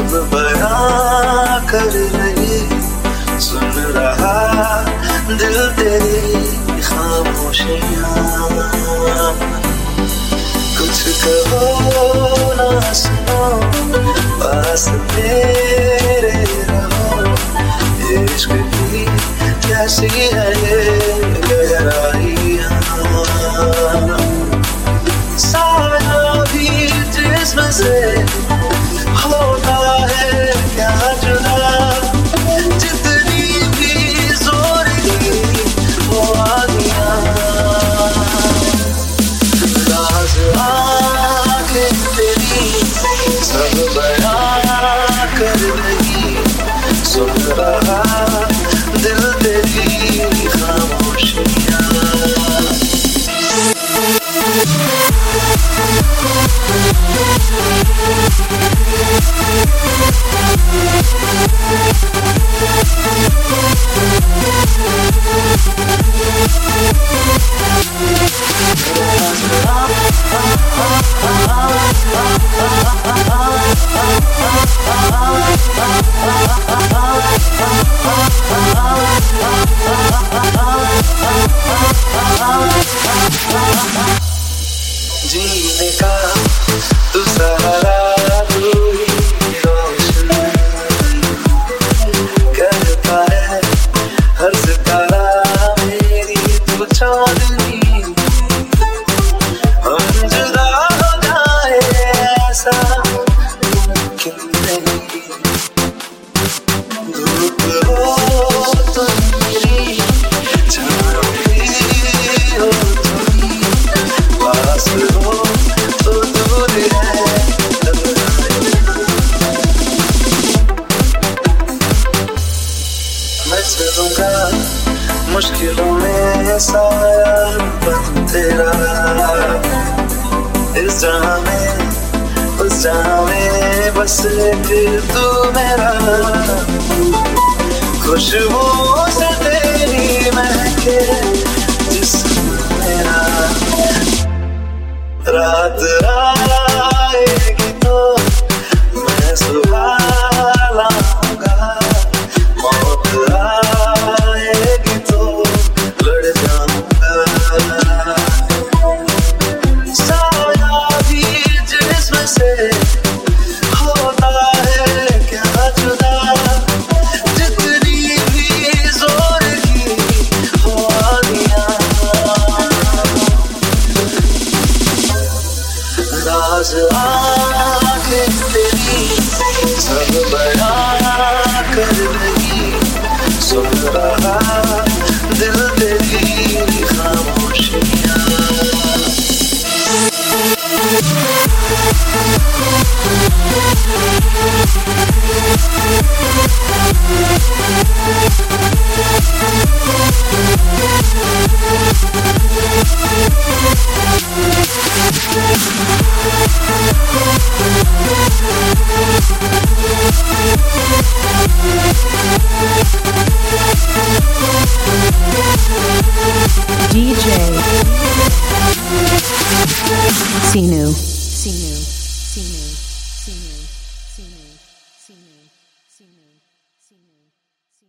सब बयां कर रही, सुन रहा दिल तेरी खामोशियां। कुछ कहो ना सुनो, पास मेरे रहो, इश्क की कैसी है ये गहराइयां। साया भी जिस्म से होता है क्या जुदा, जितनी भी जोर की वो आगियां। राज आंखें तेरी सब बयां कर रही, सुन रहा दिल तेरी खामोशियां। जीने का तू सहारा, तू ही रोशन करता है हर सितारा, मेरी तू चांदनी। हम जुदा हो जाए ऐसा मुमकिन नहीं, धूप हो तो मेरी छाँव भी हो तुम, पास हो तो दूर है। मैं चलूंगा मुश्किलों में साया बन तेरा, इस जहां में उस जहां में बस फिर तू मेरा। खुशबू से तेरी महके जिस्म मेरा, रात आएगी तो मैं सुबह लाऊंगा, मौत आएगी तो लड़ जाऊंगा। साया भी जिस्म से होता है क्या जुदा, जितनी भी जोर की हो आगियां। राज आंखें तेरी सब बयां कर रही, सुन रहा दिल तेरी खामोशियां। DJ Sinu.